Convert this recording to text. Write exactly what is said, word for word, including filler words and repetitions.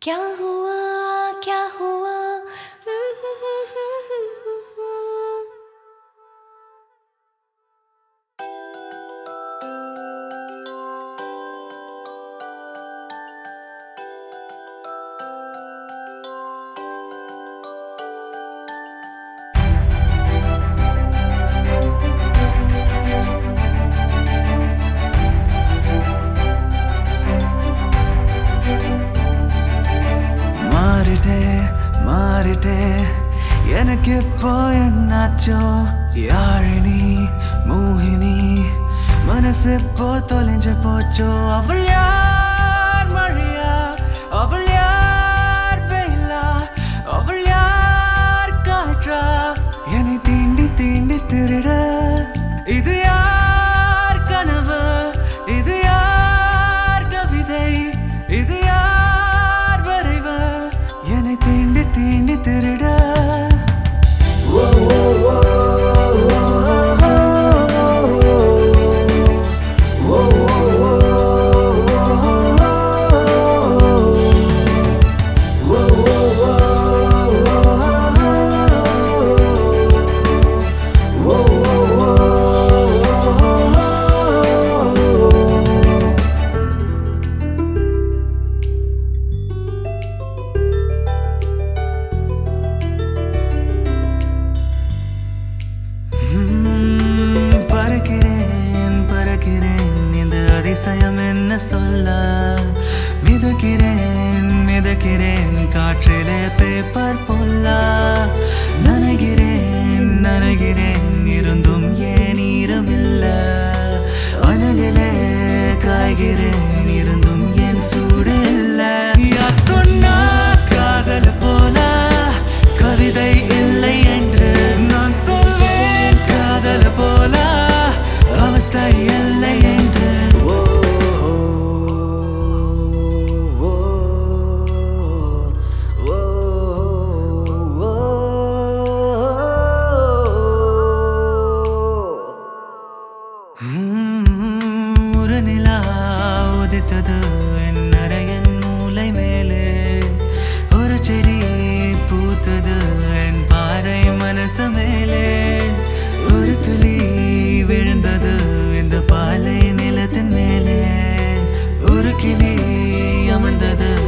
क्या हुआ क्या हुआ எனக்கு இப்போ என்னாச்சோ யாழினி மோகினி மனசு போ தொலைஞ்சு போச்சோ அவள் யார் மழையா அவள் யார் வெயிலா அவள் யார் காற்றா என்னை தீண்டி தீண்டி திருட இது யார் கனவு இது யார் கவிதை இது யார் வரைவு என்னை தீண்டி தீண்டி திருட அதிசயம் என்ன சொல்ல மிதக்கிறேன் மிதக்கிறேன் காற்றிலே பேப்பர் போல நனைகிறேன் நனைகிறேன் இருந்தும் ஏன் ஈரமில்ல அனலிலே காய்கிறேன் இருந்தும் ஏன் சூடு இல்ல யார் சொன்னா காதல் போல கவிதை இல்லை என்று நான் சொல்வேன் காதல் போல அவஸ்தை இல்லை என்று உதித்தது என் அறையின் மூலை மேலே ஒரு செடி பூத்தது என் பாறை மனசு மேலே ஒரு துளி விழுந்தது இந்த பாலை நிலத்தின் மேலே ஒரு கிளி அமர்ந்தது